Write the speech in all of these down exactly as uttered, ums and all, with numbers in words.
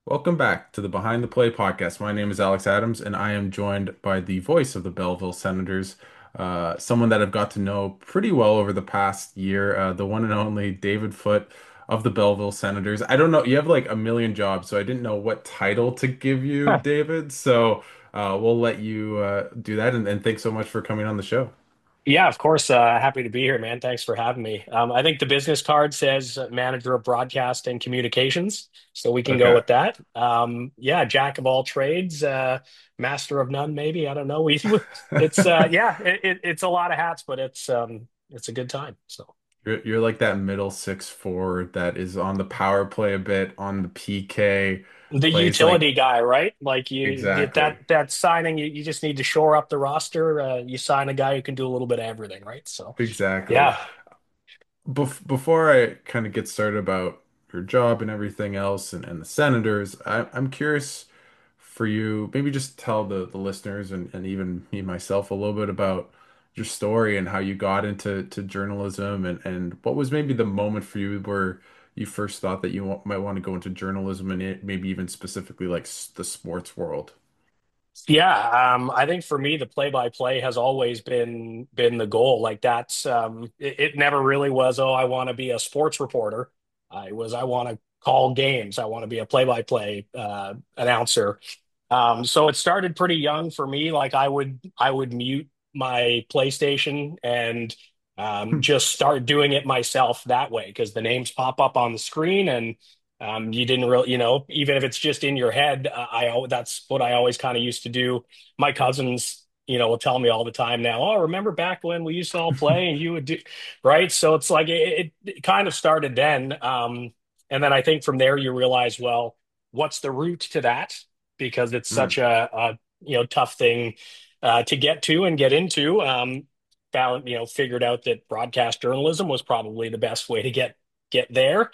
Welcome back to the Behind the Play podcast. My name is Alex Adams, and I am joined by the voice of the Belleville Senators, uh, someone that I've got to know pretty well over the past year, uh, the one and only David Foote of the Belleville Senators. I don't know, you have like a million jobs, so I didn't know what title to give you, Huh. David. So uh, we'll let you uh, do that, and, and thanks so much for coming on the show. Yeah, of course. Uh, happy to be here, man. Thanks for having me. Um, I think the business card says uh, manager of broadcast and communications, so we can go Okay. with that. Um, yeah, jack of all trades, uh, master of none, maybe. I don't know. We, it's uh, yeah, it, it, it's a lot of hats, but it's um, it's a good time. So You're, you're like that middle six forward that is on the power play a bit, on the P K, the plays like utility guy, right? Like you get that exactly. that signing, you, you just need to shore up the roster. Uh, you sign a guy who can do a little bit of everything, right? So Exactly. yeah. Bef before I kind of get started about your job and everything else and, and the senators, I, I'm curious for you, maybe just tell the, the listeners and, and even me myself a little bit about your story and how you got into to journalism and, and what was maybe the moment for you where you first thought that you wa- might want to go into journalism and it, maybe even specifically like s- the sports world. Yeah, um, I think for me, the play-by-play has always been been the goal. Like that's um, it, it never really was, oh, I want to be a sports reporter. I was, I want to call games. I want to be a play-by-play uh, announcer. Um, so it started pretty young for me. Like I would I would mute my PlayStation and um, just start doing it myself that way because the names pop up on the screen and um, you didn't really, you know, even if it's just in your head, uh, I al- that's what I always kind of used to do. My cousins, you know, will tell me all the time now, oh, remember back when we used to all play and you would do, right? So it's like it, it, it kind of started then. Um, and then I think from there you realize, well, what's the route to that? Because it's such Mm. a, a you know tough thing uh, to get to and get into. Um, found you know figured out that broadcast journalism was probably the best way to get get there.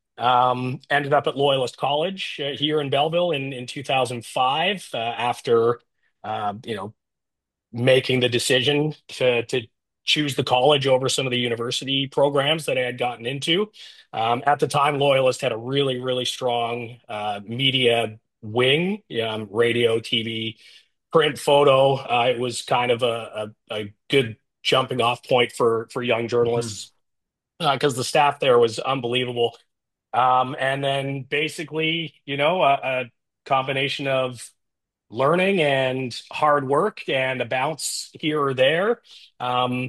Um, ended up at Loyalist College uh, here in Belleville in in two thousand five uh, after uh, you know making the decision to to choose the college over some of the university programs that I had gotten into. Um, at the time, Loyalist had a really, really strong uh, media wing, um, radio, T V, print, photo. Uh, it was kind of a, a, a good jumping off point for for young Mhm. journalists because uh, the staff there was unbelievable. Um, and then basically, you know, a, a combination of learning and hard work and a bounce here or there. Um,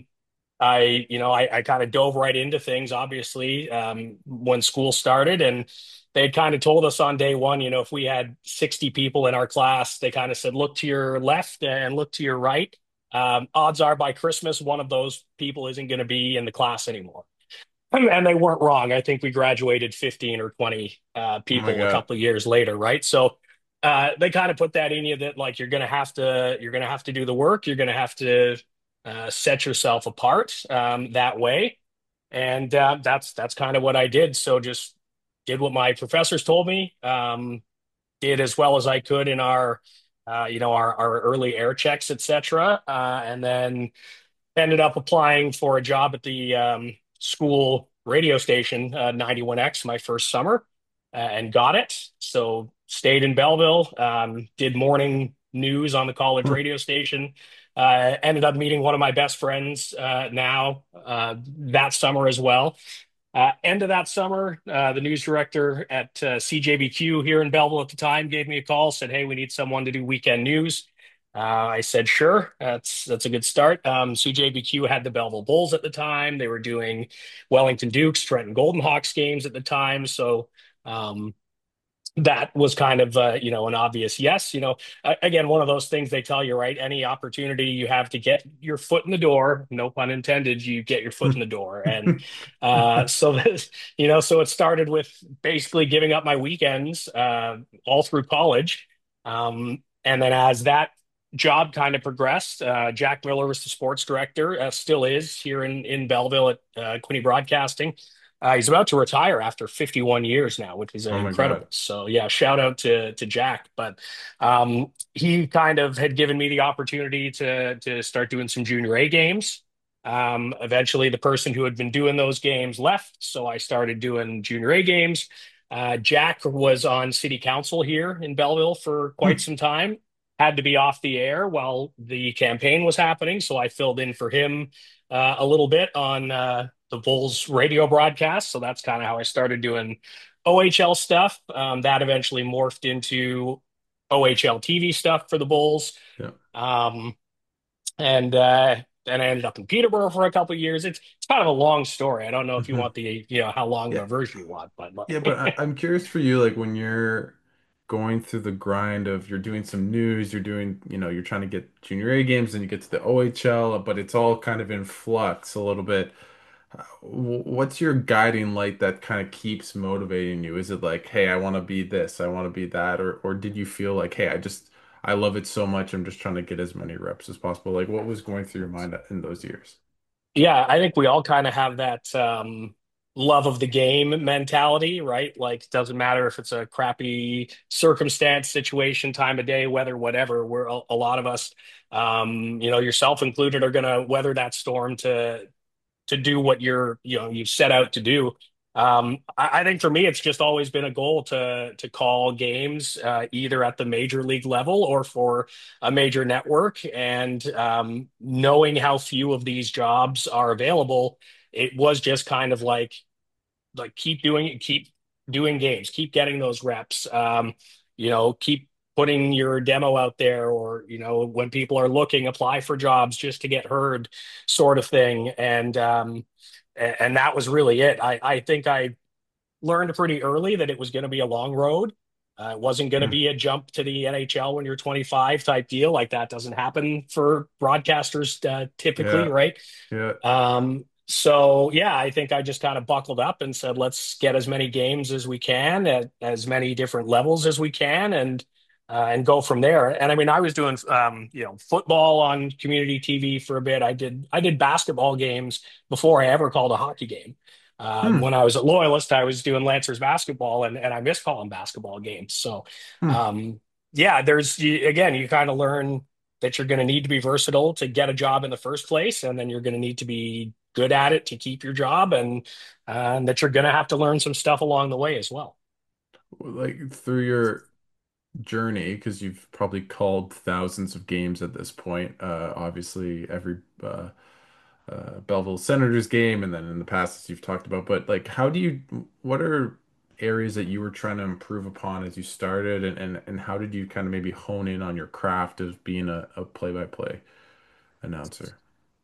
I, you know, I, I kind of dove right into things, obviously, um, when school started. And they kind of told us on day one, you know, if we had sixty people in our class, they kind of said, look to your left and look to your right. Um, odds are by Christmas, one of those people isn't going to be in the class anymore. And they weren't wrong. I think we graduated fifteen or twenty uh, Oh my people a God. couple of years later, right? So uh, they kind of put that in you that like you're gonna have to you're gonna have to do the work. You're gonna have to uh, set yourself apart um, that way, and uh, that's that's kind of what I did. So just did what my professors told me. Um, did as well as I could in our uh, you know our our early air checks, et cetera, uh, and then ended up applying for a job at the um, school radio station, uh, ninety-one X, my first summer, uh, and got it. So stayed in Belleville, um, did morning news on the college radio station. Uh, ended up meeting one of my best friends uh, now uh, that summer as well. Uh, end of that summer, uh, the news director at uh, C J B Q here in Belleville at the time gave me a call, said, "Hey, we need someone to do weekend news." Uh, I said, "Sure, that's that's a good start." Um, C J B Q had the Belleville Bulls at the time. They were doing Wellington Dukes, Trenton Golden Hawks games at the time, so um, that was kind of uh, you know an obvious yes. You know, a- again, one of those things they tell you, right? Any opportunity you have to get your foot in the door, no pun intended, you get your foot in the door. And uh, so this, you know, so it started with basically giving up my weekends uh, all through college. Um, and then as that job kind of progressed, uh, Jack Miller was the sports director, uh, still is here in in Belleville at uh, Quinny Broadcasting. Uh, he's about to retire after fifty-one years now, which is uh, Oh my God. incredible. So yeah, shout out to to Jack. But um, he kind of had given me the opportunity to to start doing some junior A games. Um, eventually, the person who had been doing those games left, so I started doing junior A games. Uh, Jack was on city council here in Belleville for quite Hmm. some time. Had to be off the air while the campaign was happening, so I filled in for him uh, a little bit on uh, the Bulls radio broadcast. So that's kind of how I started doing O H L stuff. Um, that eventually morphed into O H L T V stuff for the Bulls. Yeah. Um, and uh, then I ended up in Peterborough for a couple of years. It's it's kind of a long story. I don't know if you Hmm. want the you know how long of Yeah. a version you want, but Yeah, but I, I'm curious for you, like when you're going through the grind of you're doing some news, you're doing, you know, you're trying to get junior A games, and you get to the O H L, but it's all kind of in flux a little bit. Uh, wh- What's your guiding light that kind of keeps motivating you? Is it like, hey, I want to be this, I want to be that, or or did you feel like, hey, I just I love it so much, I'm just trying to get as many reps as possible? Like, what was going through your mind in those years? yeah, I think we all kind of have that um, love of the game mentality, right? Like, doesn't matter if it's a crappy circumstance, situation, time of day, weather, whatever. We're a, a lot of us, um, you know, yourself included, are going to weather that storm to to do what you're you know you set out to do. Um, I, I think for me, it's just always been a goal to to call games uh, either at the major league level or for a major network. And um, knowing how few of these jobs are available, it was just kind of like like keep doing it, keep doing games, keep getting those reps. Um, you know, keep putting your demo out there, or you know, when people are looking, apply for jobs just to get heard, sort of thing. And um, a- and that was really it. I I think I learned pretty early that it was going to be a long road. Uh, it wasn't going to Hmm. be a jump to the N H L when you're twenty-five type deal. Like that doesn't happen for broadcasters uh, typically, Yeah, right? yeah. Um, so yeah, I think I just kind of buckled up and said, let's get as many games as we can at as many different levels as we can, and uh, and go from there. And I mean, I was doing um, you know, football on community T V for a bit. I did I did basketball games before I ever called a hockey game. Um, Hmm. when I was at Loyalist, I was doing Lancers basketball, and, and I miss calling basketball games. So, Hmm. um, yeah, there's you, again, you kind of learn that you're going to need to be versatile to get a job in the first place, and then you're going to need to be good at it to keep your job, and, uh, and that you're going to have to learn some stuff along the way as well. Like through your journey, because you've probably called thousands of games at this point. Uh, obviously, every uh, uh, Belleville Senators game, and then in the past, as you've talked about. But like, how do you? What are areas that you were trying to improve upon as you started, and and, and how did you kind of maybe hone in on your craft of being a, a play-by-play announcer?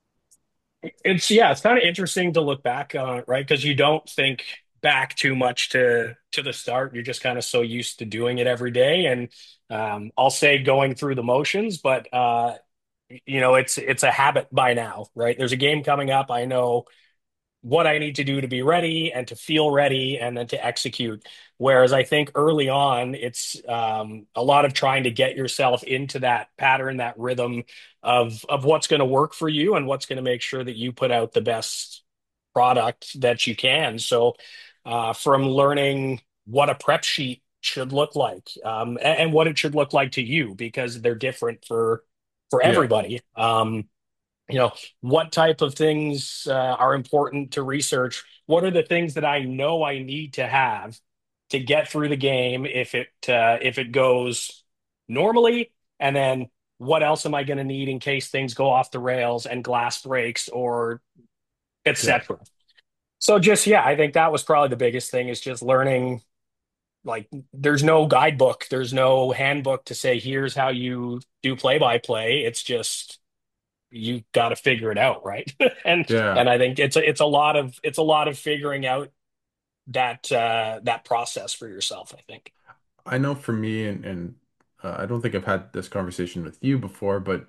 It's yeah, it's kind of interesting to look back on it, right? Because you don't think back too much to to the start. You're just kind of so used to doing it every day, and um, I'll say going through the motions, but uh, you know, it's it's a habit by now, right? There's a game coming up. I know what I need to do to be ready and to feel ready and then to execute. Whereas I think early on, it's um, a lot of trying to get yourself into that pattern, that rhythm of of what's going to work for you and what's going to make sure that you put out the best product that you can. So, uh, from learning what a prep sheet should look like, um, and, and what it should look like to you, because they're different for for Yeah, everybody. Um, you know, what type of things uh, are important to research? What are the things that I know I need to have to get through the game if it uh, if it goes normally? And then what else am I going to need in case things go off the rails and glass breaks, or yeah. et cetera. So just yeah, I think that was probably the biggest thing, is just learning. Like, there's no guidebook, there's no handbook to say here's how you do play by play. It's just you got to figure it out, right? and Yeah. and I think it's a, it's a lot of it's a lot of figuring out that uh, that process for yourself, I think. I know for me, and, and uh, I don't think I've had this conversation with you before, but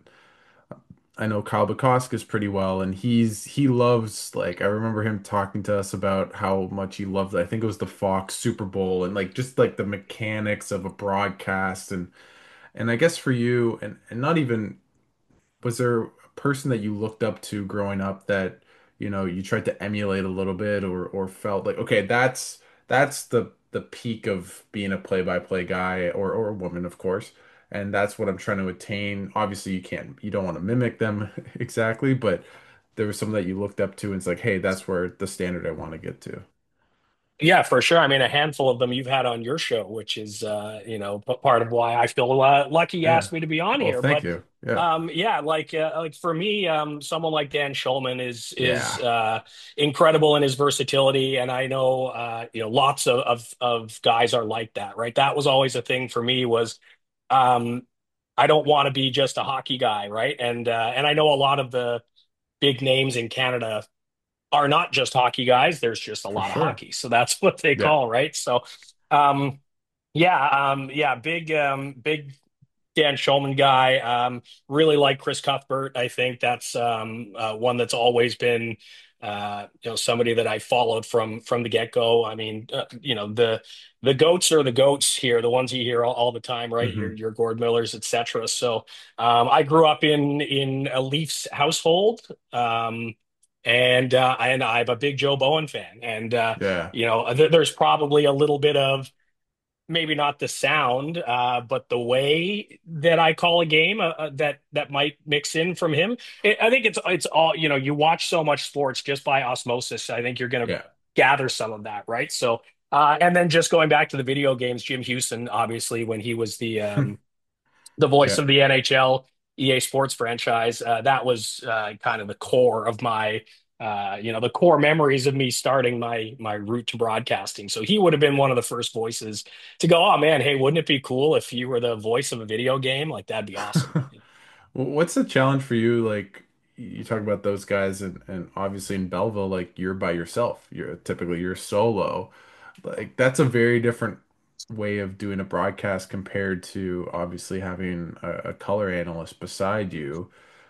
I know Kyle Bukauskas pretty well, and he's he loves, like, I remember him talking to us about how much he loved, I think it was the Fox Super Bowl, and like just like the mechanics of a broadcast, and and I guess for you, and and not even, was there a person that you looked up to growing up that, you know, you tried to emulate a little bit, or or felt like, okay, that's that's the the peak of being a play-by-play guy, or or a woman, of course, and that's what I'm trying to attain. Obviously, you can't, you don't want to mimic them exactly, but there was some that you looked up to, and it's like, hey, that's where the standard I want to get to. Yeah, for sure. I mean, a handful of them you've had on your show, which is, uh, you know, p- part of why I feel uh, lucky you Yeah. asked me to be on Well, here. thank But you. Yeah. um, yeah, like uh, like for me, um, someone like Dan Schulman is is Yeah. uh, incredible in his versatility, and I know uh, you know lots of, of of guys are like that, right? That was always a thing for me was um, I don't want to be just a hockey guy, right? And uh, and I know a lot of the big names in Canada are not just hockey guys. There's just a For lot of sure. hockey. So that's what they Yeah. call, right? So, um, yeah, um, yeah, big, um, big Dan Schulman guy. Um, really like Chris Cuthbert. I think that's um, uh, one that's always been, uh, you know, somebody that I followed from from the get go. I mean, uh, you know, the the goats are the goats here, the ones you hear all, all the time, right? Your Hmm. your Gord Millers, et cetera. So um, I grew up in in a Leafs household. Um, and uh, and I'm a big Joe Bowen fan, and uh, Yeah. you know, th there's probably a little bit of maybe not the sound, uh, but the way that I call a game uh, uh, that that might mix in from him. It, I think it's it's all you know. You watch so much sports just by osmosis. I think you're going to Yeah. gather some of that, right? So, uh, and then just going back to the video games, Jim Houston, obviously when he was the um, the voice Yeah. of the N H L E A Sports franchise. Uh, that was uh, kind of the core of my, uh, you know, the core memories of me starting my my route to broadcasting. So he would have been one of the first voices to go, "Oh man, hey, wouldn't it be cool if you were the voice of a video game? Like that'd be awesome." Well, what's the challenge for you? Like you talk about those guys and, and obviously in Belleville, like you're by yourself. You're typically you're solo. Like that's a very different way of doing a broadcast compared to obviously having a, a color analyst beside you.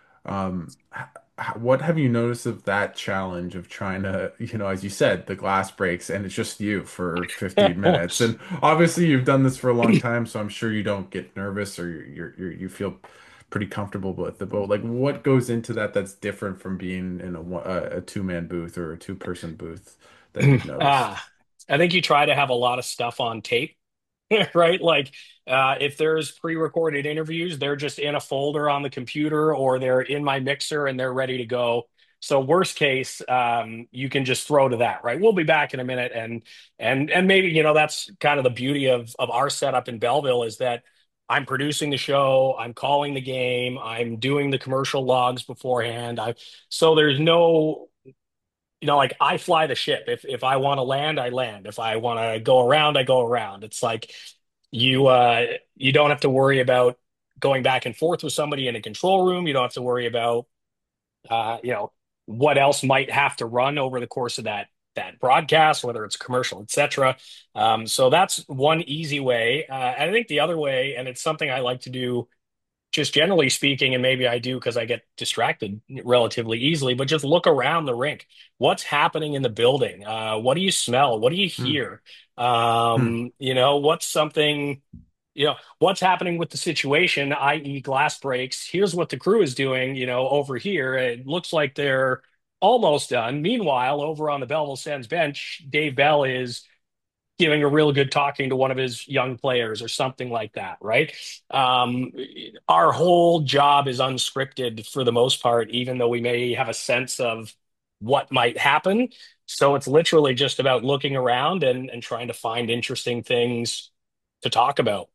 Um, h- h- what have you noticed of that challenge of trying to, you know, as you said, the glass breaks and it's just you for fifty minutes. And obviously you've done this for a long time, so I'm sure you don't get nervous or you're, you're, you're you feel pretty comfortable with the boat. Like what goes into that that's different from being in a, one- a, a two-man booth or a two-person booth that you've noticed? Ah, I think you try to have a lot of stuff on tape. Right? Like, uh, if there's pre-recorded interviews, they're just in a folder on the computer or they're in my mixer and they're ready to go. So worst case, um, you can just throw to that, right? We'll be back in a minute, and and and maybe you know that's kind of the beauty of of our setup in Belleville is that I'm producing the show, I'm calling the game, I'm doing the commercial logs beforehand. I so there's no you know, like I fly the ship. If if I want to land, I land. If I want to go around, I go around. It's like you uh you don't have to worry about going back and forth with somebody in a control room. You don't have to worry about uh, you know, what else might have to run over the course of that that broadcast, whether it's commercial, et cetera. Um, so that's one easy way. Uh, and I think the other way, and it's something I like to do just generally speaking, and maybe I do because I get distracted relatively easily, but just look around the rink. What's happening in the building? Uh, what do you smell? What do you Hmm. hear? Hmm. Um, you know, what's something, you know, what's happening with the situation, i e glass breaks. Here's what the crew is doing, you know, over here. It looks like they're almost done. Meanwhile, over on the Belleville Sens bench, Dave Bell is giving a real good talking to one of his young players or something like that, right? Um, our whole job is unscripted for the most part, even though we may have a sense of what might happen. So it's literally just about looking around and, and trying to find interesting things to talk about.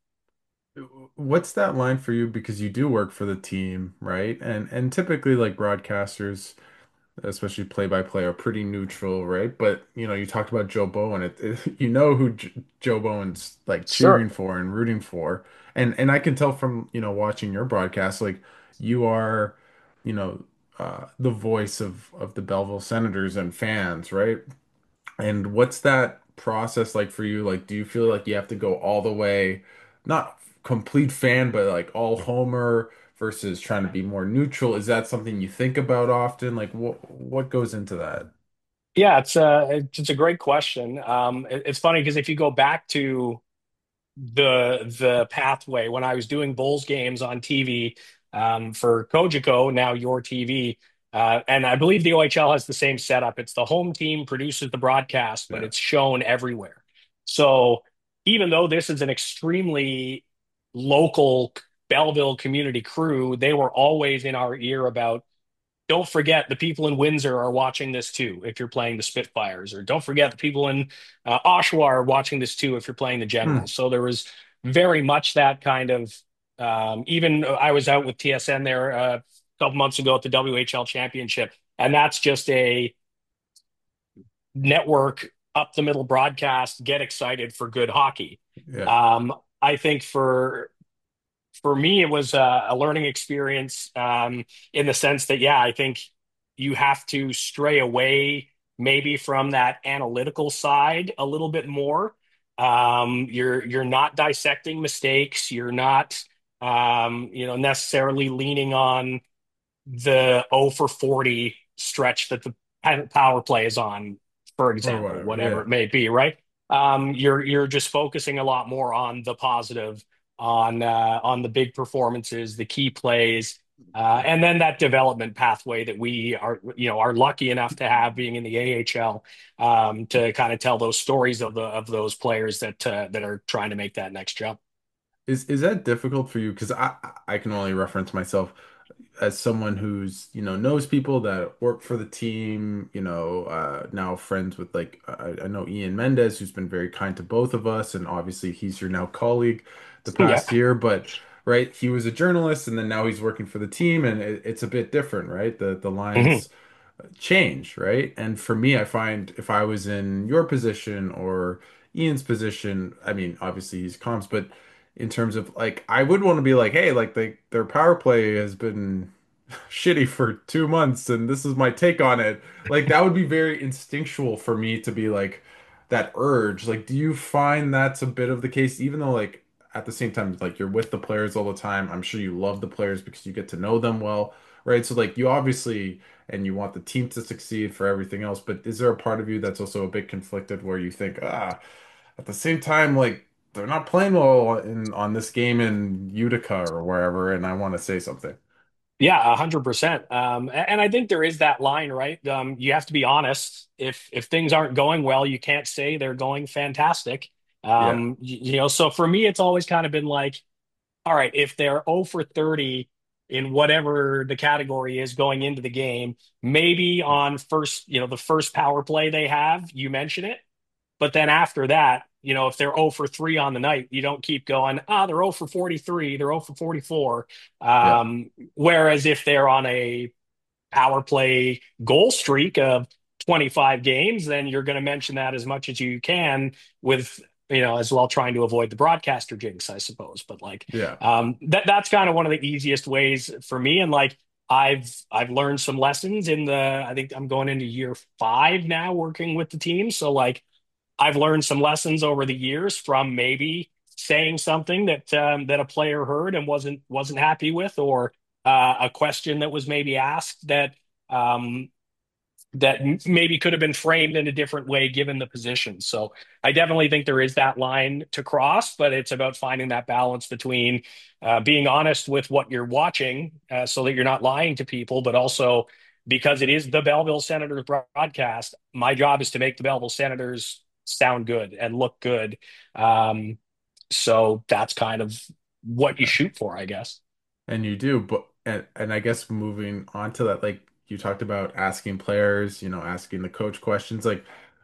What's that line for you? Because you do work for the team, right? And and typically like broadcasters, especially play by play, are pretty neutral, right? But you know, you talked about Joe Bowen. It, it you know who J Joe Bowen's like cheering Sure. for and rooting for, and and I can tell from you know watching your broadcast, like you are, you know, uh, the voice of of the Belleville Senators and fans, right? And what's that process like for you? Like, do you feel like you have to go all the way, not complete fan, but like all homer versus trying to be more neutral? Is that something you think about often? Like, what what goes into that? Yeah, it's a it's a great question. Um, it- it's funny because if you go back to the the pathway when I was doing Bulls games on T V um, for Cogeco, now your T V. Uh, and I believe the O H L has the same setup. It's the home team produces the broadcast, but Yeah. it's shown everywhere. So even though this is an extremely local Belleville community crew, they were always in our ear about don't forget the people in Windsor are watching this too if you're playing the Spitfires, or don't forget the people in uh, Oshawa are watching this too if you're playing the Hmm. Generals. So there was very much that kind of. Um, even I was out with T S N there uh, a couple months ago at the W H L Championship, and that's just a network up the middle broadcast. Get excited for good hockey. Yeah. Um, I think for for me, it was a, a learning experience um, in the sense that, yeah, I think you have to stray away maybe from that analytical side a little bit more. Um, you're you're not dissecting mistakes. You're not um, you know necessarily leaning on the oh for forty stretch that the power play is on, for Or example, whatever. whatever Yeah. it may be, right? Um, you're you're just focusing a lot more on the positive, on uh, on the big performances, the key plays, uh, and then that development pathway that we are, you know, are lucky enough to have being in the A H L um, to kind of tell those stories of the of those players that uh, that are trying to make that next jump. Is is that difficult for you? Because I I can only reference myself as someone who's, you know, knows people that work for the team, you know, uh, now friends with like I, I know Ian Mendez, who's been very kind to both of us, and obviously he's your now colleague the Yeah. past year, but right, he was a journalist and then now he's working for the team, and it, it's a bit different, right? The the Mhm. lines change, right? And for me, I find if I was in your position or Ian's position, I mean, obviously he's comms, but in terms of like, I would want to be like, hey, like they, their power play has been shitty for two months, and this is my take on it. Like that would be very instinctual for me to be like that urge. Like, do you find that's a bit of the case, even though like at the same time, like you're with the players all the time. I'm sure you love the players because you get to know them well, right? So like you obviously and you want the team to succeed for everything else. But is there a part of you that's also a bit conflicted where you think, ah, at the same time, like they're not playing well in on this game in Utica or wherever, and I want to say something. Yeah, a hundred percent. Um, a- and I think there is that line, right? Um, you have to be honest. If if things aren't going well, you can't say they're going fantastic. Yeah, Um, y- you know, so for me, it's always kind of been like, all right, if they're oh for thirty in whatever the category is going into the game, maybe on first, you know, the first power play they have, you mention it. But then after that, you know, if they're oh for three on the night, you don't keep going, ah, they're oh for forty-three, they're oh for forty-four. yeah, Um, whereas if they're on a power play goal streak of twenty-five games, then you're going to mention that as much as you can with, you know, as well trying to avoid the broadcaster jinx, I suppose. But like, yeah. um, that that's kind of one of the easiest ways for me. And like, I've I've learned some lessons in the, I think I'm going into year five now working with the team. So like I've learned some lessons over the years from maybe saying something that um, that a player heard and wasn't wasn't happy with, or uh, a question that was maybe asked that um, that maybe could have been framed in a different way given the position. So I definitely think there is that line to cross, but it's about finding that balance between uh, being honest with what you're watching, uh, so that you're not lying to people, but also because it is the Belleville Senators broadcast, my job is to make the Belleville Senators sound good and look good. Um, so that's kind of what you Yeah. shoot for, I guess. And you do, but and, and I guess moving on to that, like you talked about asking players, you know, asking the coach questions, like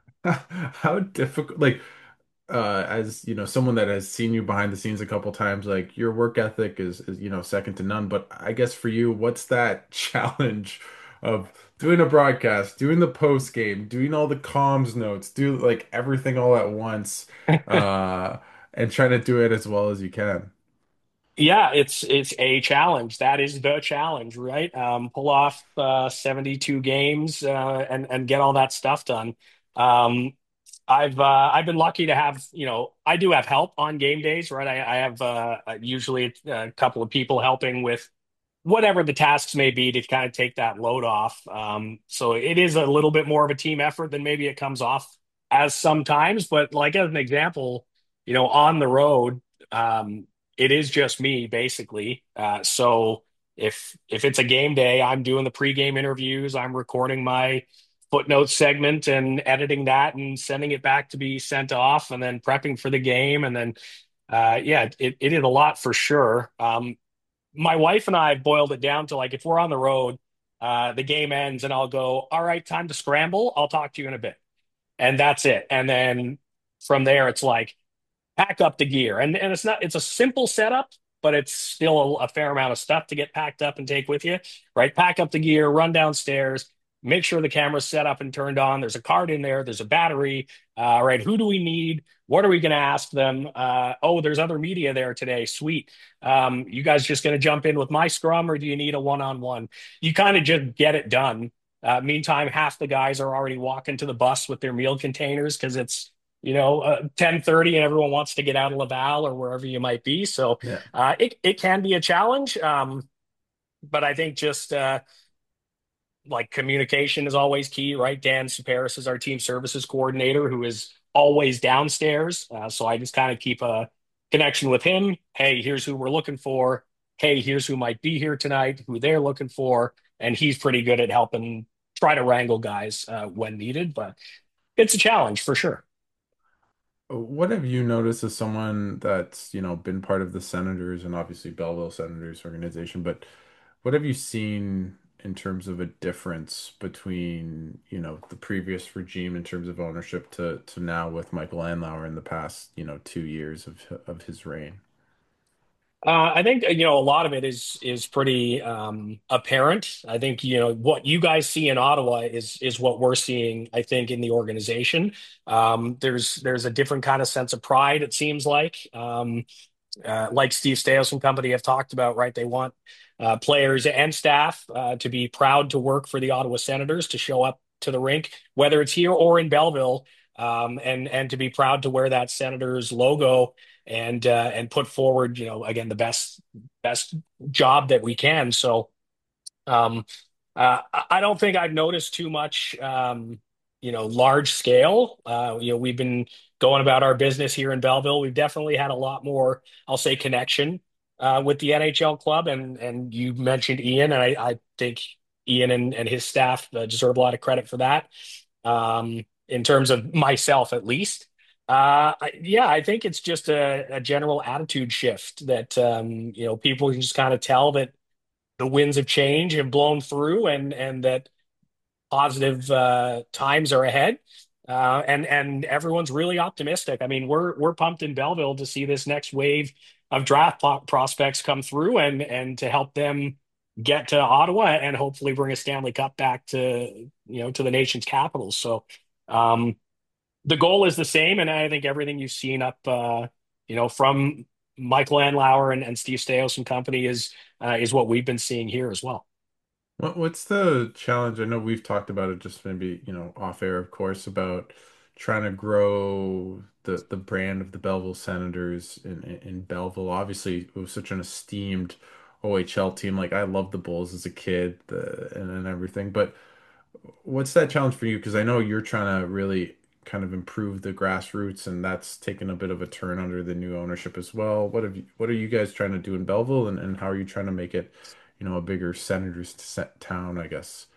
how difficult, like uh as you know someone that has seen you behind the scenes a couple times, like your work ethic is, is you know second to none, but I guess for you, what's that challenge of doing a broadcast, doing the post game, doing all the comms notes, do like everything all at once, uh and trying to do it as well as you can. Yeah, it's it's a challenge. That is the challenge, right? Um, pull off uh, seventy-two games uh, and and get all that stuff done. Um, I've uh, I've been lucky to have, you know, I do have help on game days, right? I, I have uh, usually a couple of people helping with whatever the tasks may be to kind of take that load off. Um, so it is a little bit more of a team effort than maybe it comes off as sometimes. But like as an example, you know, on the road, um, it is just me basically. Uh, so if if it's a game day, I'm doing the pregame interviews, I'm recording my footnotes segment and editing that and sending it back to be sent off, and then prepping for the game, and then uh, yeah, it, it is a lot for sure. Um, my wife and I have boiled it down to like if we're on the road, Uh, the game ends, and I'll go, all right, time to scramble. I'll talk to you in a bit. And that's it. And then from there, it's like, pack up the gear. And and it's not it's a simple setup, but it's still a, a fair amount of stuff to get packed up and take with you, right? Pack up the gear, run downstairs, make sure the camera's set up and turned on. There's a card in there, there's a battery. Uh, right, who do we need? What are we going to ask them? Uh, oh, there's other media there today. Sweet. Um, you guys just going to jump in with my scrum, or do you need a one-on-one? You kind of just get it done. Uh, meantime, half the guys are already walking to the bus with their meal containers because it's you know, uh, ten thirty and everyone wants to get out of Laval or wherever you might be. So Yeah. uh, it, it can be a challenge. Um, but I think just uh, like communication is always key, right? Dan Superis is our team services coordinator who is always downstairs. Uh, so I just kind of keep a connection with him. Hey, here's who we're looking for. Hey, here's who might be here tonight, who they're looking for. And he's pretty good at helping try to wrangle guys uh, when needed. But it's a challenge for sure. What have you noticed as someone that's, you know, been part of the Senators and obviously Belleville Senators organization, but what have you seen in terms of a difference between, you know, the previous regime in terms of ownership to to now with Michael Andlauer in the past, you know, two years of of his reign? Uh, I think you know a lot of it is is pretty um, apparent. I think you know what you guys see in Ottawa is is what we're seeing. I think in the organization, um, there's there's a different kind of sense of pride. It seems like, um, uh, like Steve Staios and company have talked about, right? They want uh, players and staff uh, to be proud to work for the Ottawa Senators, to show up to the rink, whether it's here or in Belleville, um, and and to be proud to wear that Senators logo and uh, and put forward, you know, again the best best job that we can. So um, uh, I don't think I've noticed too much, um, you know, large scale. Uh, you know, we've been going about our business here in Belleville. We've definitely had a lot more, I'll say, connection uh, with the N H L club. And and you mentioned Ian, and I, I think Ian and, and his staff uh, deserve a lot of credit for that. Um, in terms of myself, at least. Uh, I- yeah, I think it's just a, a general attitude shift that um, you know people can just kind of tell that the winds of change have blown through and and that positive uh, times are ahead. Uh, and and everyone's really optimistic. I mean, we're we're pumped in Belleville to see this next wave of draft pro- prospects come through and and to help them get to Ottawa and hopefully bring a Stanley Cup back to you know to the nation's capital. So um, the goal is the same, and I think everything you've seen up, uh, you know, from Michael Andlauer and, and Steve Staios and company is uh, is what we've been seeing here as well. What what's the challenge? I know we've talked about it just maybe, you know, off air, of course, about trying to grow the the brand of the Belleville Senators in in, in Belleville. Obviously, it was such an esteemed O H L team. Like I loved the Bulls as a kid, the, and, and everything. But what's that challenge for you? Because I know you're trying to really kind of improve the grassroots, and that's taken a bit of a turn under the new ownership as well. What have you, what are you guys trying to do in Belleville, and, and how are you trying to make it, you know, a bigger Senators set town, I guess?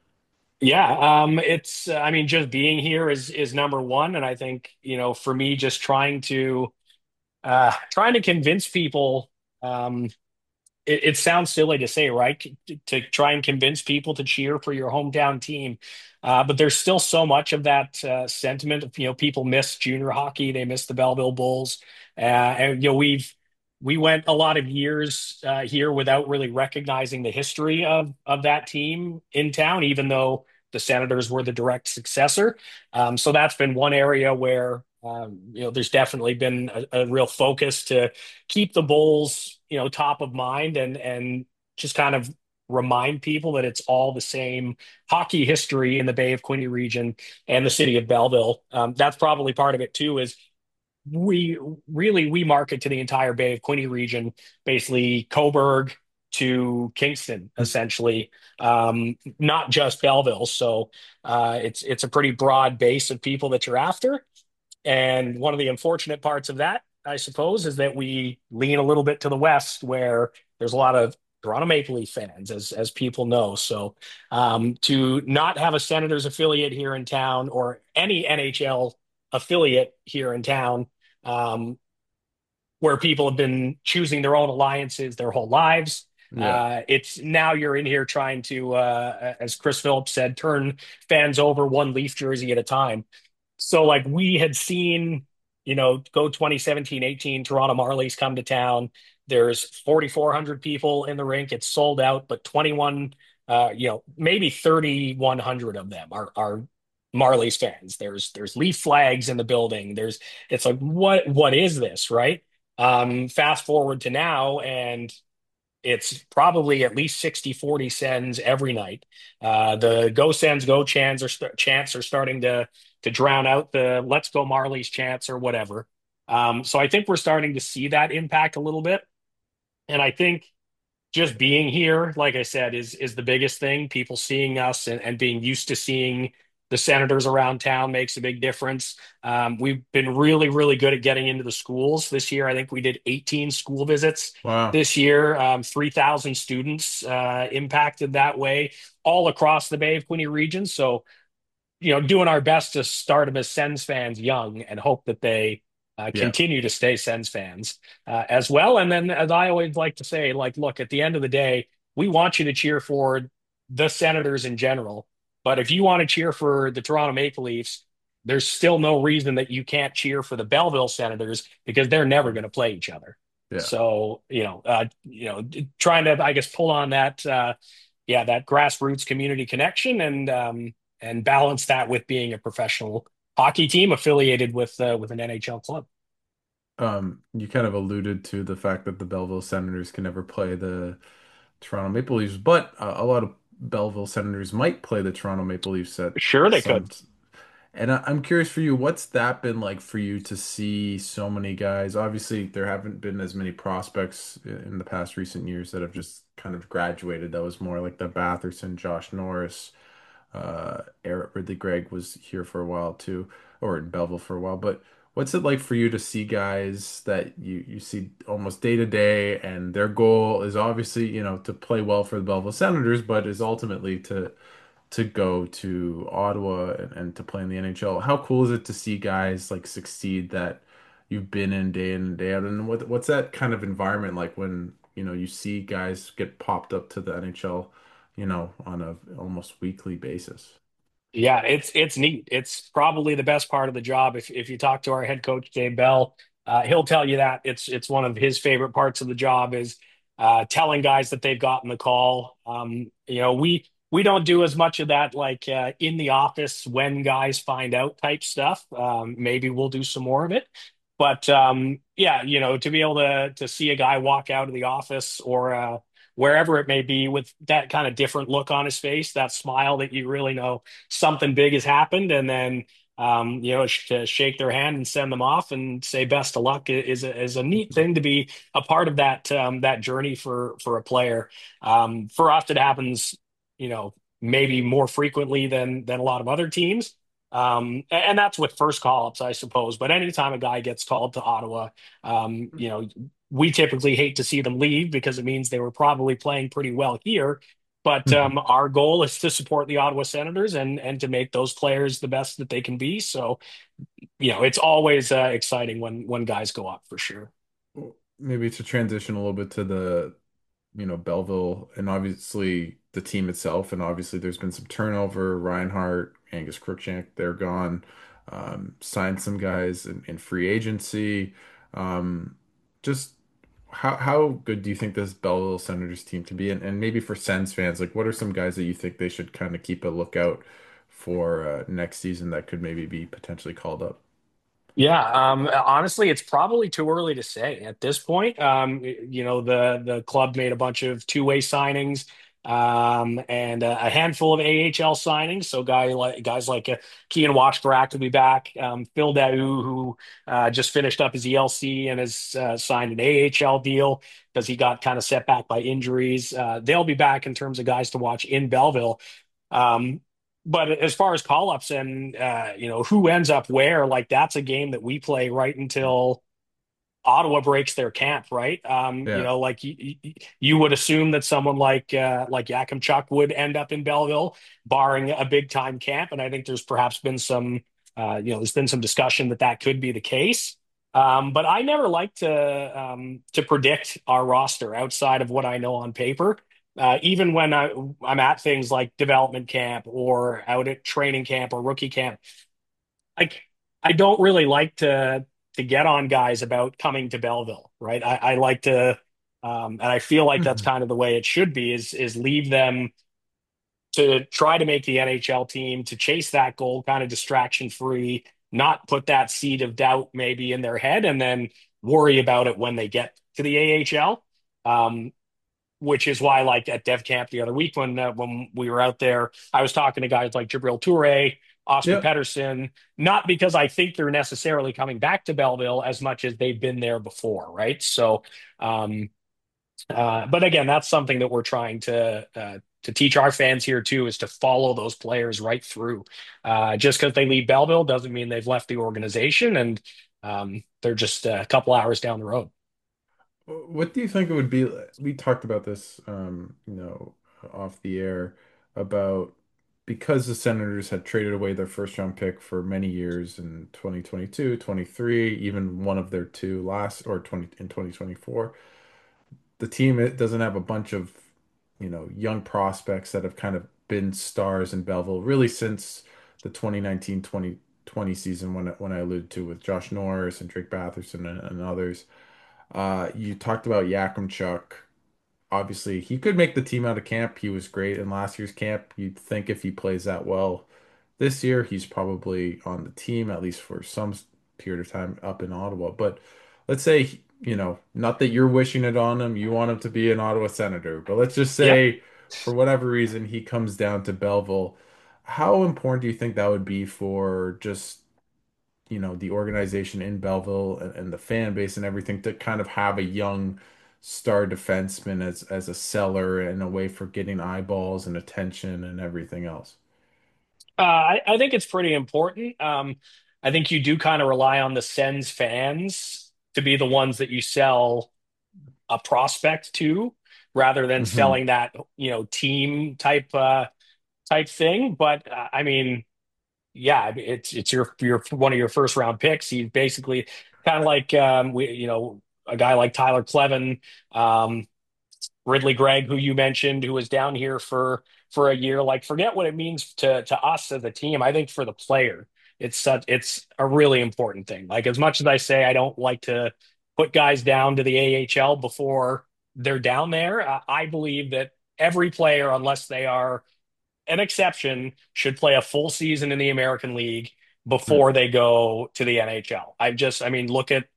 Yeah, um, it's uh, I mean, just being here is is number one, and I think you know, for me, just trying to uh, trying to convince people. Um, it, it sounds silly to say, right? To, to try and convince people to cheer for your hometown team. Uh, but there's still so much of that uh, sentiment. You know, people miss junior hockey, they miss the Belleville Bulls, uh, and you know we've we went a lot of years uh, here without really recognizing the history of of that team in town, even though the Senators were the direct successor. Um, so that's been one area where um, you know there's definitely been a, a real focus to keep the Bulls, you know, top of mind and and just kind of remind people that it's all the same hockey history in the Bay of Quinte region and the city of Belleville. Um, that's probably part of it too. Is we really we market to the entire Bay of Quinte region, basically Cobourg to Kingston, essentially, um, not just Belleville. So uh, it's it's a pretty broad base of people that you're after. And one of the unfortunate parts of that, I suppose, is that we lean a little bit to the west, where there's a lot of Toronto Maple Leaf fans, as as people know. So um, to not have a Senators affiliate here in town or any N H L affiliate here in town, um, where people have been choosing their own alliances their whole lives. Yeah. Uh, it's now you're in here trying to, uh, as Chris Phillips said, turn fans over one Leaf jersey at a time. So like we had seen, you know, go twenty seventeen eighteen, Toronto Marlies come to town. There's forty-four hundred people in the rink. It's sold out, but twenty-one, uh, you know, maybe thirty-one hundred of them are are Marlies fans. There's there's Leaf flags in the building. There's it's like what what is this, right? Um, fast forward to now, and it's probably at least sixty forty Sens every night. Uh, the Go Sens Go chants are st- chants are starting to to drown out the Let's Go Marlies chants or whatever. Um, so I think we're starting to see that impact a little bit. And I think just being here, like I said, is is the biggest thing. People seeing us and, and being used to seeing the Senators around town makes a big difference. Um, we've been really, really good at getting into the schools this year. I think we did eighteen school visits Wow. this year, um, three thousand students uh, impacted that way all across the Bay of Quinte region. So you know, doing our best to start them as Sens fans young and hope that they uh, Yeah. continue to stay Sens fans uh, as well. And then, as I always like to say, like, look, at the end of the day, we want you to cheer for the Senators in general. But if you want to cheer for the Toronto Maple Leafs, there's still no reason that you can't cheer for the Belleville Senators because they're never going to play each other. Yeah. So, you know, uh, you know, trying to, I guess, pull on that, uh, yeah, that grassroots community connection and um, and balance that with being a professional hockey team affiliated with uh, with an N H L club. Um, you kind of alluded to the fact that the Belleville Senators can never play the Toronto Maple Leafs, but uh, a lot of Belleville Senators might play the Toronto Maple Leafs at Sure, they some. could. And I, I'm curious for you, what's that been like for you to see so many guys? Obviously, there haven't been as many prospects i- in the past recent years that have just kind of graduated. That was more like the Batherson, Josh Norris, uh, Eric Ridley Gregg was here for a while too, or in Belleville for a while. But what's it like for you to see guys that you you see almost day to day, and their goal is obviously, you know, to play well for the Belleville Senators, but is ultimately to to go to Ottawa and, and to play in the N H L. How cool is it to see guys like succeed that you've been in day in and day out? And what what's that kind of environment like when, you know, you see guys get popped up to the N H L, you know, on a almost weekly basis? Yeah, it's it's neat. It's probably the best part of the job. If if you talk to our head coach Dave Bell, uh, he'll tell you that it's it's one of his favorite parts of the job is uh, telling guys that they've gotten the call. Um, you know, we we don't do as much of that like uh, in the office when guys find out type stuff. Um, maybe we'll do some more of it, but um, yeah, you know, to be able to to see a guy walk out of the office or uh, wherever it may be with that kind of different look on his face, that smile that you really know something big has happened, and then um, you know sh- to shake their hand and send them off and say best of luck is a, is a neat thing to be a part of that um, that journey for for a player. Um, for us, it happens, you know, maybe more frequently than than a lot of other teams. Um, a- and that's with first call-ups, I suppose. But anytime a guy gets called to Ottawa, um, you know, we typically hate to see them leave because it means they were probably playing pretty well here. But Mhm. um, our goal is to support the Ottawa Senators and and to make those players the best that they can be. So, you know, it's always uh, exciting when when guys go up for sure. Well, maybe to transition a little bit to the, you know, Belleville and obviously the team itself, and obviously there's been some turnover. Reinhart, Angus Crookshank, they're gone. Um, signed some guys in, in free agency. Um, just how how good do you think this Belleville Senators team can be? And, and maybe for Sens fans, like what are some guys that you think they should kind of keep a lookout for uh, next season that could maybe be potentially called up? Yeah, um, honestly, it's probably too early to say at this point. Um, you know, the the club made a bunch of two-way signings, um, and a, a handful of A H L signings. So, guy like guys like uh, Kean Washbarak will be back. Um, Phil Daou, who uh, just finished up his E L C and has uh, signed an A H L deal because he got kind of set back by injuries. Uh, they'll be back in terms of guys to watch in Belleville. Um, but as far as call-ups and uh, you know who ends up where, like that's a game that we play right until Ottawa breaks their camp, right? Um, you Yeah. know, like you, you would assume that someone like uh, like Yakim Chuck would end up in Belleville, barring a big time camp, and I think there's perhaps been some uh, you know there's been some discussion that that could be the case. Um, but I never like to um, to predict our roster outside of what I know on paper. Uh, even when I, I'm at things like development camp or out at training camp or rookie camp, like I don't really like to to get on guys about coming to Belleville, right? I, I like to, um, and I feel like that's Mhm. kind of the way it should be is is leave them to try to make the N H L team, to chase that goal kind of distraction free, not put that seed of doubt maybe in their head, and then worry about it when they get to the A H L. Um, which is why, like at Dev Camp the other week when uh, when we were out there, I was talking to guys like Jabril Toure, Oscar Yep. Pedersen, not because I think they're necessarily coming back to Belleville as much as they've been there before, right? So, um, uh, but again, that's something that we're trying to uh, to teach our fans here too, is to follow those players right through. Uh, just because they leave Belleville doesn't mean they've left the organization, and um, they're just a couple hours down the road. What do you think it would be? We talked about this, um, you know, off the air about because the Senators had traded away their first round pick for many years in twenty twenty-two, twenty-three, even one of their two last or twenty in twenty twenty-four. The team it doesn't have a bunch of, you know, young prospects that have kind of been stars in Belleville really since the twenty nineteen twenty twenty season when when I alluded to with Josh Norris and Drake Batherson and, and others. Uh, you talked about Yakimchuk. Obviously, he could make the team out of camp. He was great in last year's camp. You'd think if he plays that well this year, he's probably on the team, at least for some period of time up in Ottawa. But let's say, you know, not that you're wishing it on him, you want him to be an Ottawa Senator, but let's just Yep. say for whatever reason he comes down to Belleville. How important do you think that would be for just you know, the organization in Belleville and, and the fan base and everything to kind of have a young star defenseman as as a seller and a way for getting eyeballs and attention and everything else. Uh, I, I think it's pretty important. Um, I think you do kind of rely on the Sens fans to be the ones that you sell a prospect to, rather than Hmm. selling that, you know, team type uh, type thing. But uh, I mean, yeah, I mean, it's it's your your one of your first round picks. He's basically kind of like um, we, you know, a guy like Tyler Clevin. Um, Ridley Gregg, who you mentioned, who was down here for for a year. Like, forget what it means to to us as a team. I think for the player, it's such it's a really important thing. Like, as much as I say I don't like to put guys down to the A H L before they're down there, uh, I believe that every player, unless they are an exception, should play a full season in the American League Yeah. before they go to the N H L. I just, I mean, look at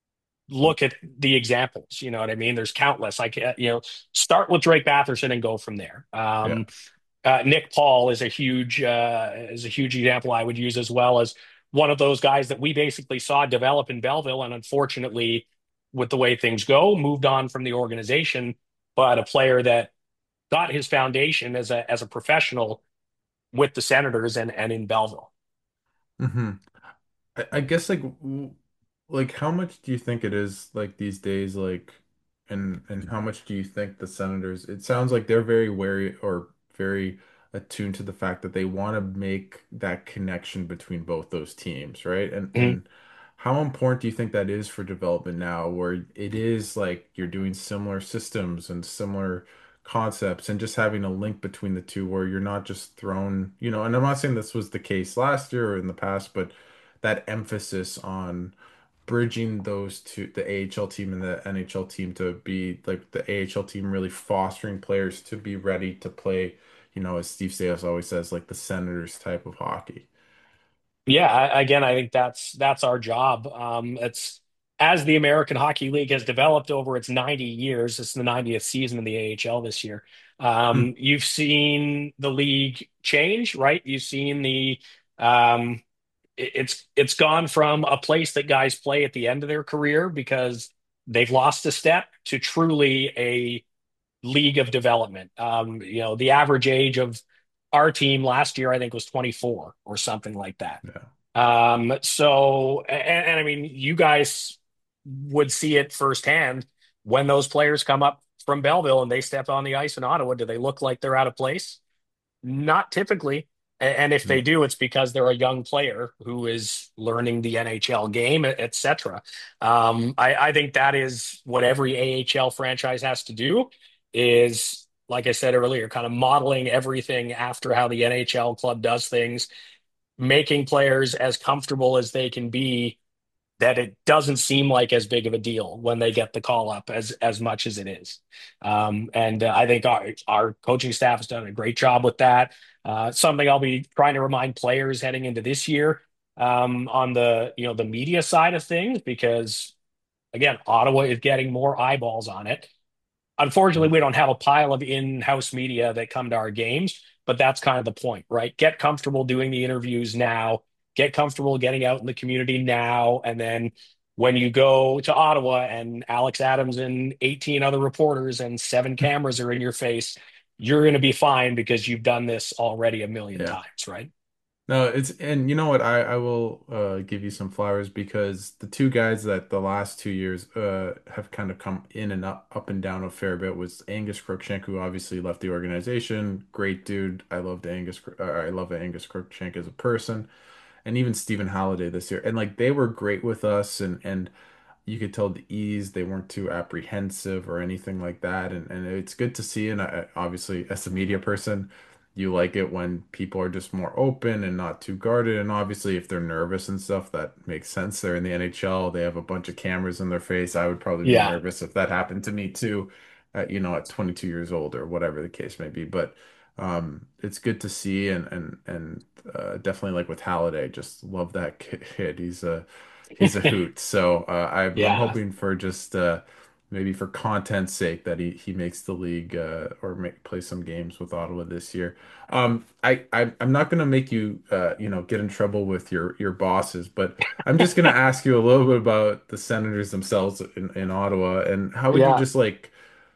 look at the examples. You know what I mean? There's countless. Like, uh, you know, start with Drake Batherson and go from there. Yeah. Um, uh, Nick Paul is a huge uh, is a huge example I would use, as well as one of those guys that we basically saw develop in Belleville, and unfortunately, with the way things go, moved on from the organization. But a player that got his foundation as a as a professional with the Senators and and in Belleville. Hmm. I, I guess like w- like how much do you think it is like these days like and and how much do you think the Senators it sounds like they're very wary or very attuned to the fact that they want to make that connection between both those teams, right? And Mhm. and how important do you think that is for development now where it is like you're doing similar systems and similar concepts and just having a link between the two where you're not just thrown, you know, and I'm not saying this was the case last year or in the past, but that emphasis on bridging those two, the A H L team and the N H L team to be like the A H L team really fostering players to be ready to play, you know, as Steve Staios always says, like the Senators type of hockey. Yeah, I, again, I think that's that's our job. Um, it's as the American Hockey League has developed over its ninety years. It's the ninetieth season in the A H L this year. Hmm. Um, you've seen the league change, right? You've seen the um, it- it's it's gone from a place that guys play at the end of their career because they've lost a step, to truly a league of development. Um, you know, the average age of our team last year, I think, was twenty-four or something like that. Yeah. Um, so, and, and I mean, you guys would see it firsthand when those players come up from Belleville and they step on the ice in Ottawa. Do they look like they're out of place? Not typically. And if they Mm. do, it's because they're a young player who is learning the N H L game, et cetera. Um, I, I think that is what every A H L franchise has to do is, like I said earlier, kind of modeling everything after how the N H L club does things, making players as comfortable as they can be that it doesn't seem like as big of a deal when they get the call up as as much as it is. Um, and uh, I think our our coaching staff has done a great job with that. Uh, something I'll be trying to remind players heading into this year um, on the you know the media side of things because again, Ottawa is getting more eyeballs on it. Unfortunately, Mm. we don't have a pile of in-house media that come to our games, but that's kind of the point, right? Get comfortable doing the interviews now, get comfortable getting out in the community now, and then when you go to Ottawa and Alex Adams and eighteen other reporters and seven cameras are in your face, you're going to be fine because you've done this already a million Yeah. times, right? No, it's and you know what? I I will uh give you some flowers because the two guys that the last two years uh have kind of come in and up up and down a fair bit was Angus Crookshank, who obviously left the organization. Great dude. I loved Angus. Cro- Uh, I love Angus Crookshank as a person, and even Stephen Halliday this year. And like they were great with us, and and you could tell the ease. They weren't too apprehensive or anything like that. And, and it's good to see. And I, obviously, as a media person, you like it when people are just more open and not too guarded. And obviously, if they're nervous and stuff, that makes sense. They're in the N H L. They have a bunch of cameras in their face. I would probably be Yeah. nervous if that happened to me too, at, you know, at twenty-two years old or whatever the case may be. But um, it's good to see. And, and, and uh, definitely like with Halliday, just love that kid. He's a, he's a hoot. So uh, I'm I'm Yeah. hoping for just uh, maybe for content's sake that he he makes the league uh, or make play some games with Ottawa this year. Um, I, I I'm not gonna make you uh, you know get in trouble with your your bosses, but I'm just gonna ask you a little bit about the Senators themselves in, in Ottawa and how would you Yeah. just like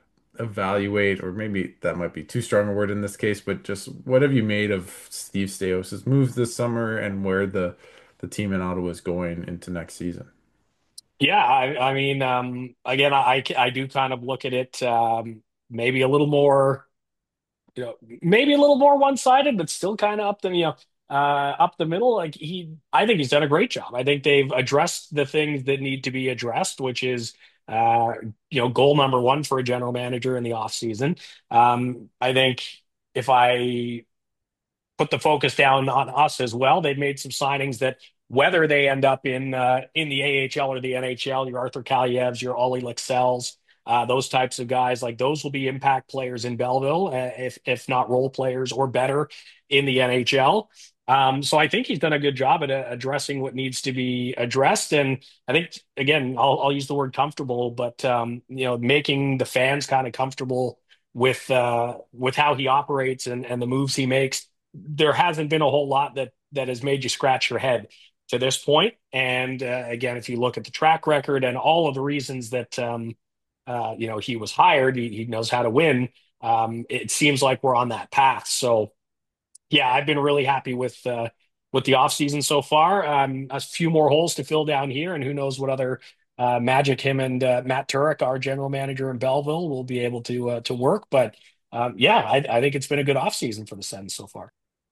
evaluate, or maybe that might be too strong a word in this case, but just what have you made of Steve Staios' moves this summer and where the the team in Ottawa is going into next season? Yeah, I, I mean, um, again, I, I do kind of look at it um, maybe a little more, you know, maybe a little more one-sided, but still kind of up the, you know, uh, up the middle. Like he, I think he's done a great job. I think they've addressed the things that need to be addressed, which is, uh, you know, goal number one for a general manager in the offseason. Um, I think if I put the focus down on us as well. They've made some signings that whether they end up in uh, in the A H L or the N H L, your Arthur Kalievs, your Ollie Lexells, uh, those types of guys, like those will be impact players in Belleville, uh, if if not role players or better in the N H L. Um, so I think he's done a good job at uh, addressing what needs to be addressed, and I think again, I'll, I'll use the word comfortable, but um, you know, making the fans kind of comfortable with uh, with how he operates and and the moves he makes. There hasn't been a whole lot that that has made you scratch your head to this point. And uh, again, if you look at the track record and all of the reasons that um, uh, you know he was hired, he, he knows how to win. Um, it seems like we're on that path. So yeah, I've been really happy with uh, with the offseason so far. Um, a few more holes to fill down here, and who knows what other uh, magic him and uh, Matt Turek, our general manager in Belleville, will be able to uh, to work. But um, yeah, I, I think it's been a good offseason for the Sens so far.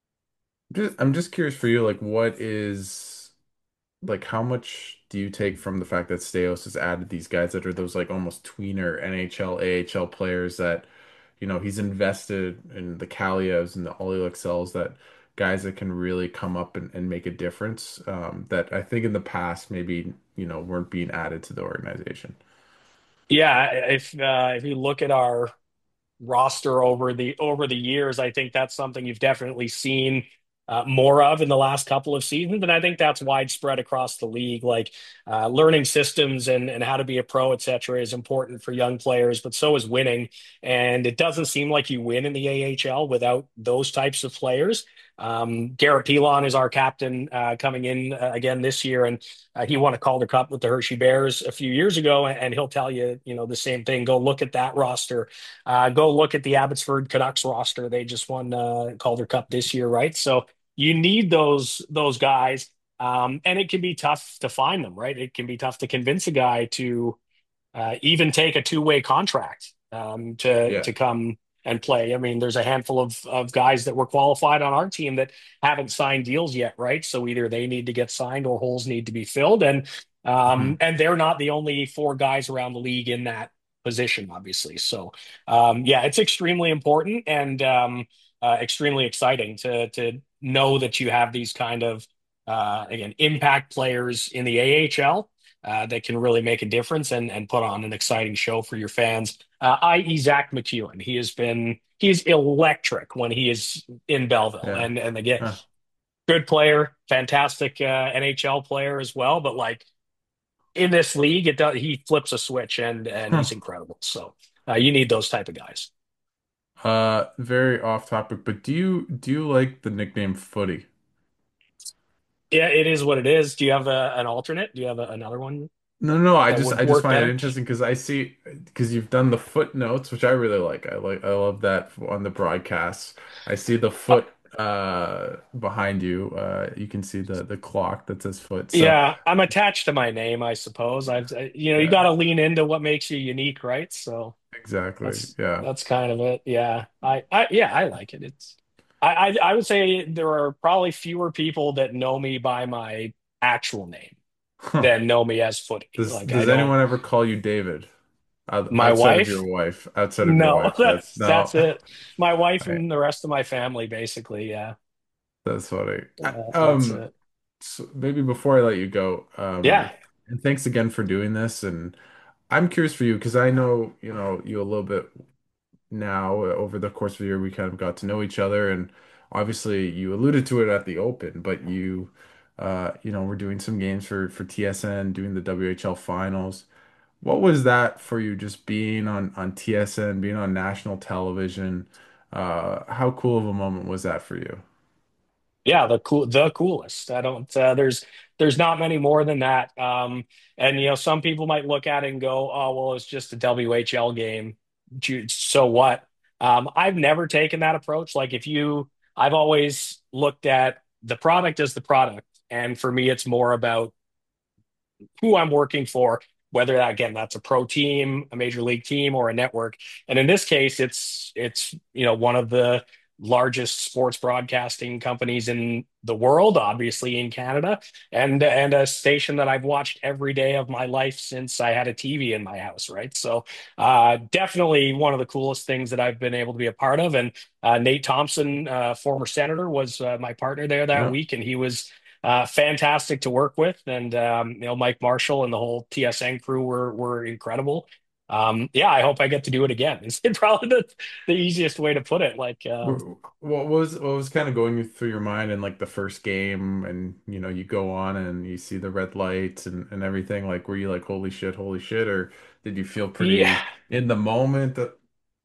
Just, I'm just curious for you, like what is like how much do you take from the fact that Staios has added these guys that are those like almost tweener N H L, A H L players that, you know, he's invested in the Kalievs and the Ollie Lexells, that guys that can really come up and, and make a difference, um, that I think in the past maybe, you know, weren't being added to the organization. Yeah, if uh, if you look at our roster over the over the years, I think that's something you've definitely seen uh, more of in the last couple of seasons, and I think that's widespread across the league. Like uh, learning systems and and how to be a pro, et cetera, is important for young players, but so is winning. And it doesn't seem like you win in the A H L without those types of players. Um, Garrett Pilon is our captain uh, coming in uh, again this year, and uh, he won a Calder Cup with the Hershey Bears a few years ago, and he'll tell you, you know, the same thing. Go look at that roster, uh, go look at the Abbotsford Canucks roster. They just won uh, Calder Cup this year, right? So you need those those guys, um, and it can be tough to find them, right? It can be tough to convince a guy to uh, even take a two way contract um, to Yeah. to come. and play. I mean, there's a handful of of guys that were qualified on our team that haven't signed deals yet, right? So either they need to get signed or holes need to be filled, and um, Mhm. and they're not the only four guys around the league in that position, obviously. So um, yeah, it's extremely important and um, uh, extremely exciting to to know that you have these kind of uh, again impact players in the A H L uh, that can really make a difference and and put on an exciting show for your fans. Uh, that is. Zach McEwen. He has been he's electric when he is in Belleville, Yeah. and and again, Huh. good player, fantastic uh, N H L player as well. But like in this league, it does he flips a switch and and Huh. he's incredible. So uh, you need those type of guys. Uh, very off topic, but do you do you like the nickname Footy? Yeah, it is what it is. Do you have a, an alternate? Do you have a, another one No, no, I that just would I just work find it better? interesting because I see because you've done the footnotes, which I really like. I like I love that on the broadcasts. I see the Uh, foot uh behind you. Uh you can see the the clock that says foot. So yeah, I'm attached to my name, I suppose. I've I- you know you got yeah, to lean into what makes you unique, right? So. exactly. That's Yeah. that's kind of it. Yeah. I, I yeah, I like it. It's I, I I would say there are probably fewer people that know me by my actual name Huh. than know me as Footy. Does Like I does don't anyone ever call you David? Out- my Outside of your wife, wife, outside of your no, wife. That's that's no. that's it. My wife Right. and the rest of my family basically, yeah. That's funny. I- Uh, that's Um, it. so maybe before I let you go, um, Yeah. and thanks again for doing this. And I'm curious for you because I know, you know, you a little bit now. uh, Over the course of the year, we kind of got to know each other, and obviously, you alluded to it at the Open, but you, uh, you know, we're doing some games for for T S N, doing the W H L finals. What was that for you, just being on on T S N, being on national television? Uh, how cool of a moment was that for you? Yeah, the cool, the coolest. I don't. Uh, there's there's not many more than that. Um, and you know, some people might look at it and go, "Oh, well, it's just a W H L game. Ju- So what?" Um, I've never taken that approach. Like, if you, I've always looked at the product as the product, and for me, it's more about who I'm working for, whether that again that's a pro team, a major league team, or a network. And in this case, it's it's you know one of the largest sports broadcasting companies in the world, obviously in Canada, and and a station that I've watched every day of my life since I had a T V in my house, right? So uh, definitely one of the coolest things that I've been able to be a part of. And uh, Nate Thompson, uh, former senator, was uh, my partner there that Yeah. week, and he was uh, fantastic to work with, and um, you know Mike Marshall and the whole T S N crew were were incredible. Um, yeah, I hope I get to do it again. It's probably the, the easiest way to put it. Like, um, Wh- What was what was kind of going through your mind in like the first game, and you know you go on and you see the red lights and and everything, like were you like holy shit, holy shit, or did you feel yeah, pretty in the moment that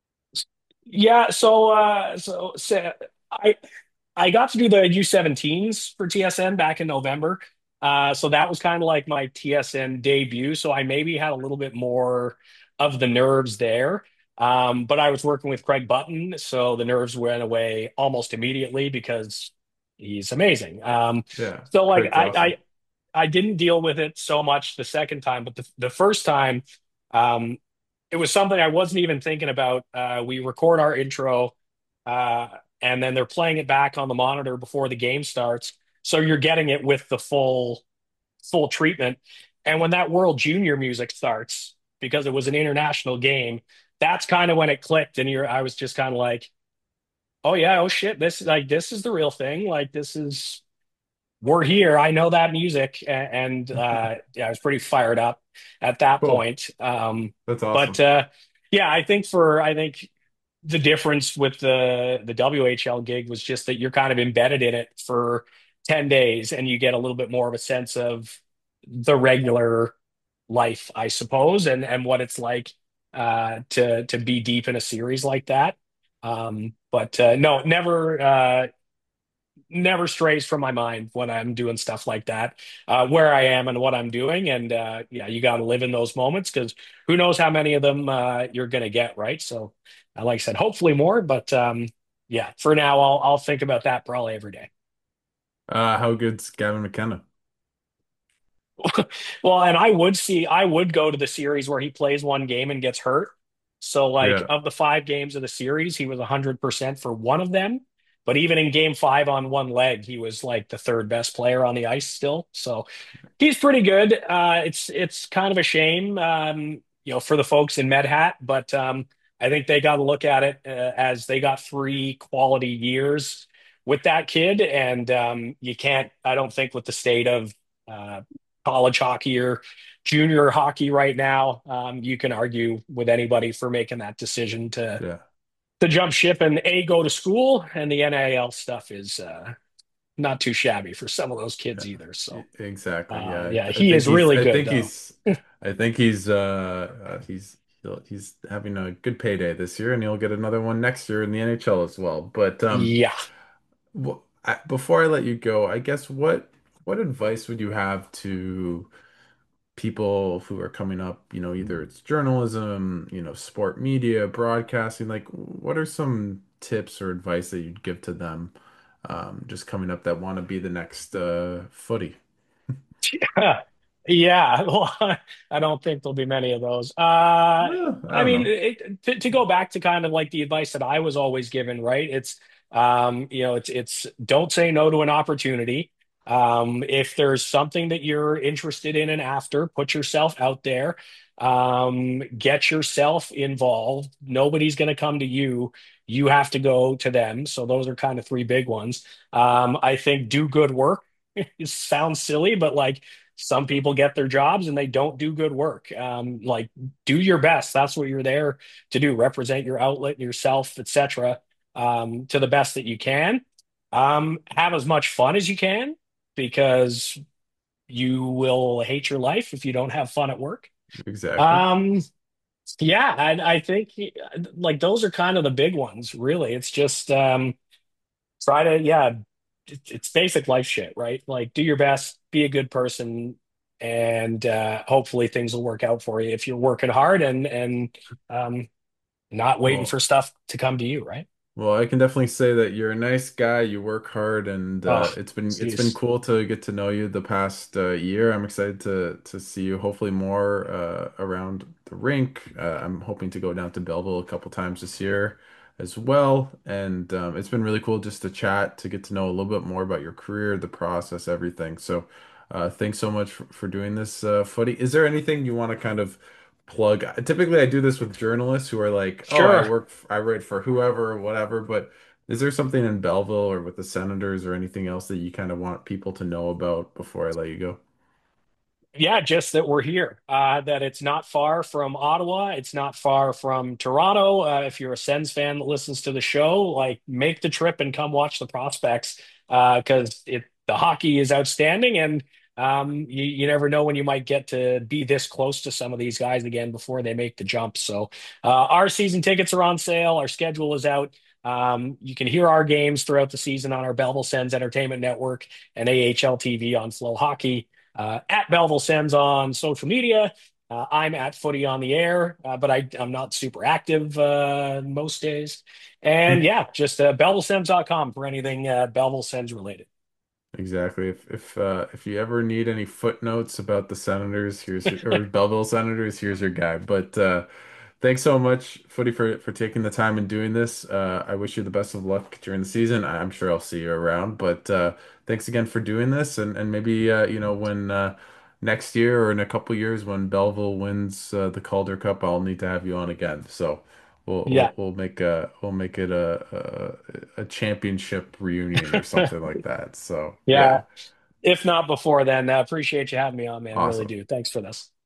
yeah. So, uh, so, so I I got to do the U seventeens for T S N back in November. Uh, so that was kind of like my T S N debut. So I maybe had a little bit more of the nerves there. Um, but I was working with Craig Button, so the nerves went away almost immediately because he's amazing. Um, yeah, so like Craig's I, awesome. I I didn't deal with it so much the second time, but the the first time, um, it was something I wasn't even thinking about. Uh, we record our intro, uh, and then they're playing it back on the monitor before the game starts. So you're getting it with the full full treatment. And when that World Junior music starts, because it was an international game, that's kind of when it clicked. And you're, I was just kind of like, oh yeah, oh shit, this is like this is the real thing. Like this is we're here. I know that music, a- and uh, yeah, I was pretty fired up at that Cool. point. Um, That's but awesome. uh, yeah, I think for I think the difference with the the W H L gig was just that you're kind of embedded in it for ten days, and you get a little bit more of a sense of the regular life, I suppose, and and what it's like uh, to to be deep in a series like that. Um, but uh, no, never. Uh, never strays from my mind when I'm doing stuff like that, uh, where I am and what I'm doing. And uh, yeah, you got to live in those moments because who knows how many of them uh, you're going to get, right? So, uh, like I said, hopefully more, but um, yeah, for now, I'll I'll think about that probably every day. Uh, how good's Gavin McKenna? Well, and I would see, I would go to the series where he plays one game and gets hurt. So, like, Yeah. of the five games of the series, he was one hundred percent for one of them. But even in game five on one leg, he was like the third best player on the ice still. So he's pretty good. Uh, it's it's kind of a shame, um, you know, for the folks in MedHat, but um, I think they got to look at it uh, as they got three quality years with that kid, and um, you can't. I don't think with the state of uh, college hockey or junior hockey right now, um, you can argue with anybody for making that decision to Yeah. to jump ship and a go to school, and the N I L stuff is uh, not too shabby for some of those kids Yeah, either. e- So. exactly. Uh, Yeah, yeah, I, I he think is he's. really I good think though. he's. I think he's. Uh, uh, he's. He'll, he's having a good payday this year, and he'll get another one next year in the N H L as well. But um, Yeah, wh- I, before I let you go, I guess what what advice would you have to people who are coming up? You know, either it's journalism, you know, sport media, broadcasting. Like, what are some tips or advice that you'd give to them, um, just coming up that want to be the next uh, footy? yeah. Well, I don't think there'll be many of those. Uh, Well, I I don't mean, know. it, to, to go back to kind of like the advice that I was always given, right? It's, um, you know, it's it's don't say no to an opportunity. Um, if there's something that you're interested in and after, put yourself out there. Um, get yourself involved. Nobody's going to come to you. You have to go to them. So those are kind of three big ones. Um, I think do good work. It sounds silly, but like some people get their jobs and they don't do good work. Um, like do your best. That's what you're there to do. Represent your outlet, yourself, et cetera, um, to the best that you can. Um, have as much fun as you can because you will hate your life if you don't have fun at work. Exactly. Um, yeah, I, I think like those are kind of the big ones, really. It's just um, try to, yeah, it- it's basic life shit, right? Like do your best, be a good person, and uh, hopefully things will work out for you if you're working hard and and um, not waiting for Well, stuff to come to you, right? well, I can definitely say that you're a nice guy. You work hard, and uh, Oh, it's been it's been jeez. cool to get to know you the past uh, year. I'm excited to to see you hopefully more uh, around the rink. Uh, I'm hoping to go down to Belleville a couple times this year as well, and um, it's been really cool just to chat, to get to know a little bit more about your career, the process, everything. So, uh, thanks so much for, for doing this, uh, Footy. Is there anything you want to kind of plug? Typically, I do this with journalists who are like, "Oh, I Sure. work, f- I write for whoever, or whatever." But is there something in Belleville or with the Senators or anything else that you kind of want people to know about before I let you go? Yeah, just that we're here. Uh, that it's not far from Ottawa. It's not far from Toronto. Uh, if you're a Sens fan that listens to the show, like make the trip and come watch the prospects because it the hockey is outstanding, and um, you, you never know when you might get to be this close to some of these guys again before they make the jump. So uh, our season tickets are on sale. Our schedule is out. Um, you can hear our games throughout the season on our Belleville Sens Entertainment Network and A H L T V on Flow Hockey uh, at Belleville Sens on social media. Uh, I'm at Footy on the Air, uh, but I, I'm not super active uh, most days. And yeah, just uh, Belleville Sens dot com for anything uh, Belleville Sens related. Exactly. If if uh, if you ever need any footnotes about the Senators, here's your, or Belleville Senators, here's your guy. But uh, thanks so much, Footy, for for taking the time and doing this. Uh, I wish you the best of luck during the season. I'm sure I'll see you around. But uh, thanks again for doing this, and and maybe uh, you know when uh, next year or in a couple years when Belleville wins uh, the Calder Cup, I'll need to have you on again. So. We'll, Yeah, we'll we'll make a we'll make it a, a a championship reunion or something like that. So yeah, yeah. If not before then, uh, appreciate you having me on, man. Really awesome. do. Thanks for this.